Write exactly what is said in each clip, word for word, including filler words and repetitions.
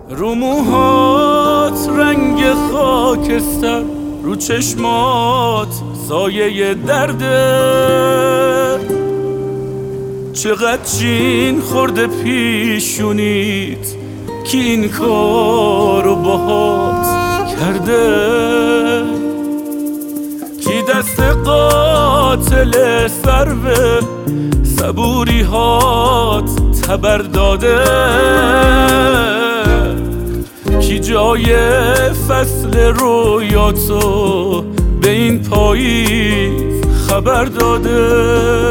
رو موهات رنگ خاکستر، رو چشمات سایه درده، چقدر چین خورده پیشونیت که این کارو باهات کرده، کی دست قاتل سرو صبوری هات تبر داده، کی جای فصل رویاتو به این پاییز خبر داده.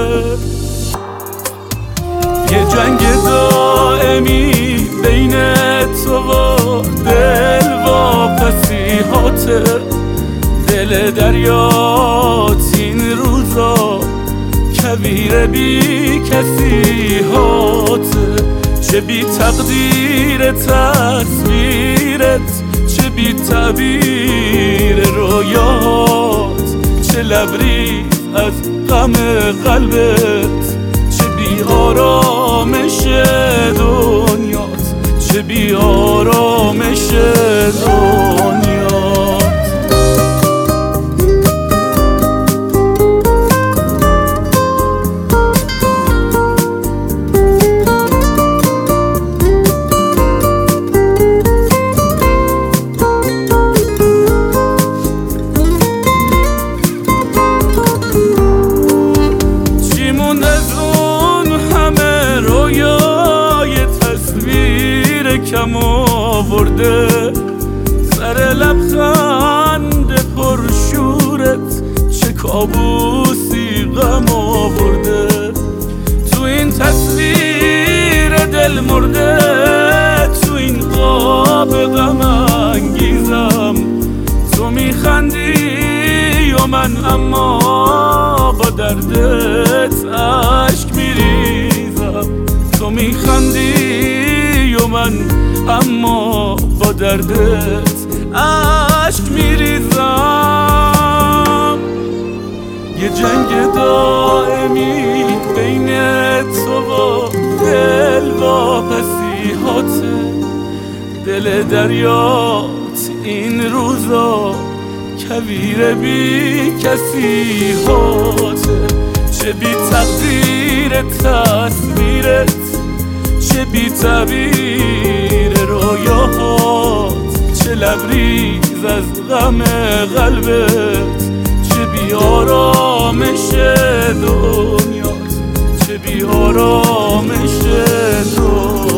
یه جنگ دائمی بین تو و دل واپسیهاته، دل دریات این روزا کویر بی کسی هاته، چه بی تقدیر تصویرت، چه بی تعبیر رویات، چه لبریز از غم قلبت، چه بی آرامش دنیات، چه بی آرامش دنیات. کم آورده سر لبخند پرشورت، چه کابوسی غم آورده، تو این تصویر دل مرده، تو این خواب غم انگیزم، تو میخندی و من اما با دردت عشق میریزم، تو میخندی و من اما با دردت عشق میریزم. یه جنگ دائمی بین تو و دل واپسیهاته، دل دریات این روزا کویر بی کسی هاته، چه بی تقدیر تصویرت، چه بی تعبیر رویاهات، چه لبریز از غم قلبت، چه بی آرامش دنیات، چه بی آرامش دنیات.